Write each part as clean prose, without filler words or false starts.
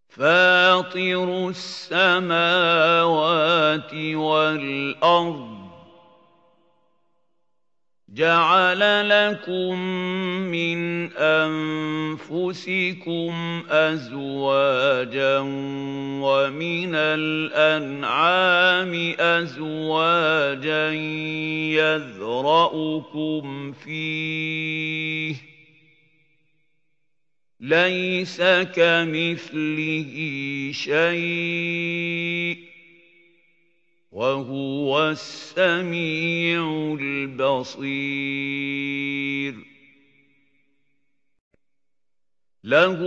فاطر السماوات والأرض جعل لكم من أنفسكم أزواجا ومن الأنعام أزواجا يذرأكم فيه ليس كمثله شيء وهو السميع البصير له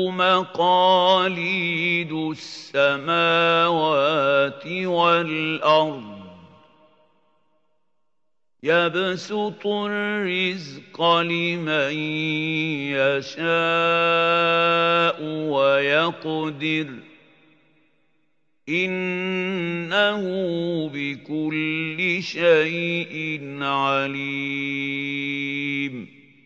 مقاليد السماوات والأرض يبسط الرزق لمن يشاء ويقدر إنه بكل شيء عليم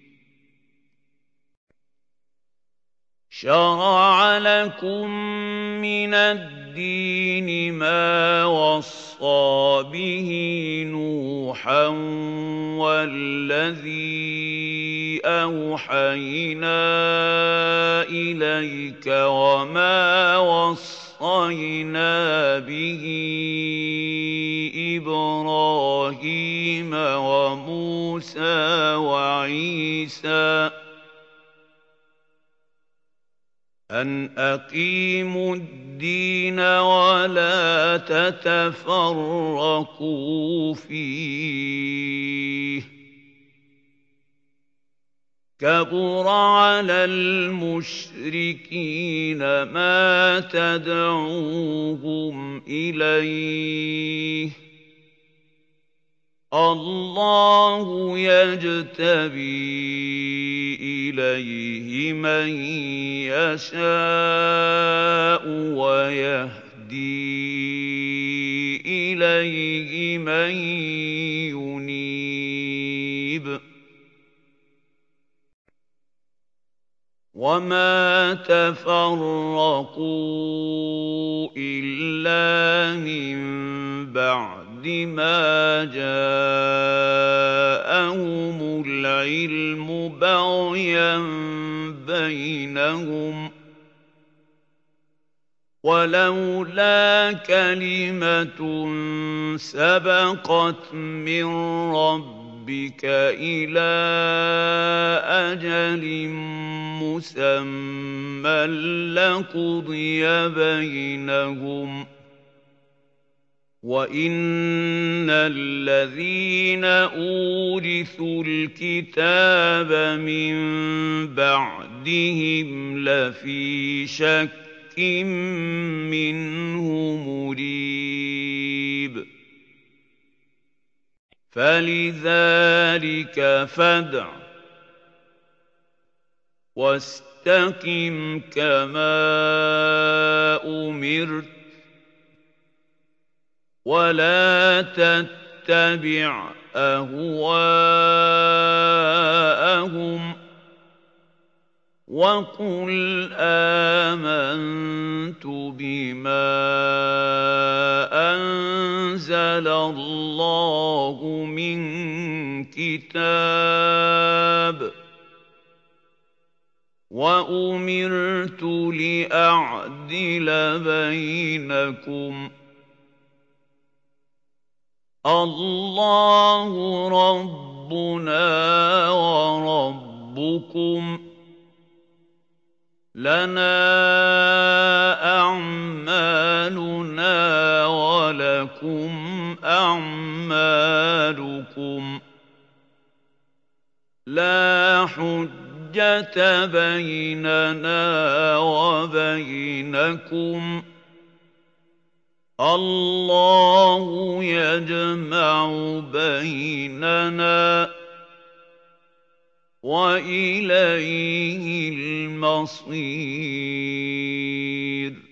شرع لكم من الدين ما وصى به نوحا والذي أوحينا إليك وما وصينا به إبراهيم وموسى وعيسى أن أقيموا الدين ولا تتفرقوا فيه كبر على المشركين ما تدعوهم إليه الله يجتبي إليه من يشاء ويهدي إليه من ينيب وما تفرقوا إلا من بعد ما جاءهم العلم بغيا بينهم ولولا كلمة سبقت من ربك إلى أجل مسمى لقضي بينهم وَإِنَّ الَّذِينَ أُورِثُوا الْكِتَابَ مِن بَعْدِهِمْ لَفِي شَكٍّ مِّنْهُ مُرِيبٍ فَلِذَلِكَ فَادْعُ وَاسْتَقِمْ كَمَا أُمِرْتَ ولا تتبع أهواءهم وقل آمنت بما أنزل الله من كتاب وأمرت لأعدل بينكم الله ربنا وربكم لنا أعمالنا ولكم أعمالكم لا حجة بيننا وبينكم الله يجمع بيننا وإليه المصير